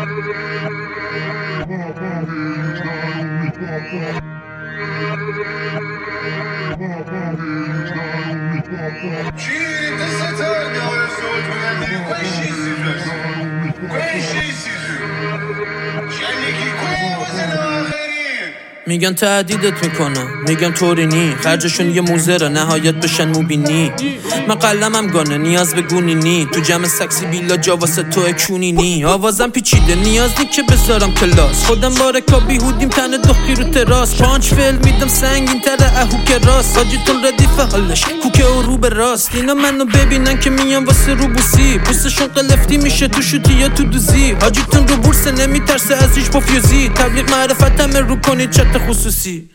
میگن تهدیدت میکنم، میگم طوری نی، خرجشون یه موزه را نهایت بشن موبینی. من قلمم گانه نیاز به گونی نی، تو جمع سکسی بیلا جا واسه تو کونی نی. آوازم پیچیده نیاز نی که بذارم کلاس، خودم بارکا بیهودیم تن دخی رو تراس. پانچ فیل میدم سنگین تر اهو که راست، حاجیتون ردیف حالش کوکه و رو به راست. اینا منو ببینن که میان واسه رو بوسی، بوسشون قلفتی میشه تو شوتی یا تو دوزی. حاجیتون رو بورس نمیترسه از هیچ پوفیوزی، تبلیغ معرفتم رو کنید چت خصوصی.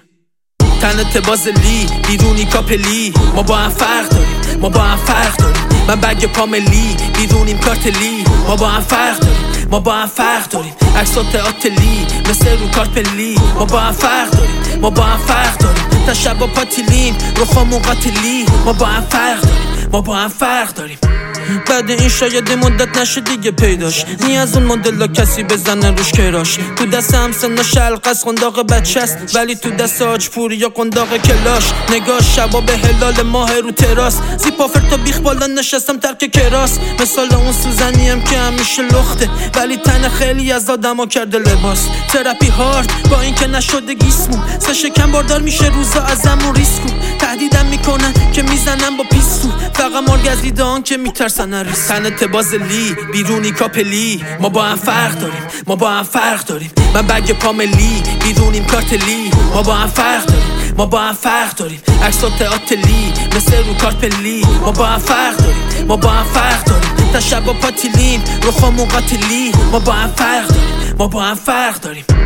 تنت بازلی بیرونی کاپلی، ما با هم فرق داریم، ما با هم فرق داریم. من بگ پاملی بیرونیم کارتلی، ما با هم فرق داریم، ما با هم فرق داریم. عکسات آتلی مثل رو کارپلی، ما با هم فرق داریم، ما با هم فرق داریم. تا شب و پاتیلیم رو خامون قاتلی، ما با هم فرق داریم، ما با هم فرق داریم. بعد این شاید مدت نشه دیگه پیداش، نی از اون مدل کسی بزنه روش کراش. تو دست هم سن شلق از قنداق بچه است، ولی تو دست آج پوری یا قنداق کلاش. نگاه شبا به هلال ماه رو تراس، زیپا فرتا بیخ بالا نشستم ترک کراس. مثال اون سوزنیم که همیشه لخته، ولی تن خیلی از آدما کرده لباس. تراپی هارد با این که نشده گیسمون، سه شکم باردار میشه روزا ازمون ریسکو. تهدیدم میکنن که میزنن با پیستو، فقط مرگزیده آن که میترسن نریس. تنت بازلی بیرونی کاپلی، ما با هم فرق داریم، ما با هم فرق داریم. من بگ پاملی بیرونیم کارتلی، ما با هم فرق داریم، ما با هم فرق داریم. عکسات آتلی مثل رو کارپلی، ما با هم فرق داریم، ما با هم فرق داریم. تا شب و پاتیلیم رو خامون قاتلی، ما با هم فرق داریم، ما با هم فرق داریم.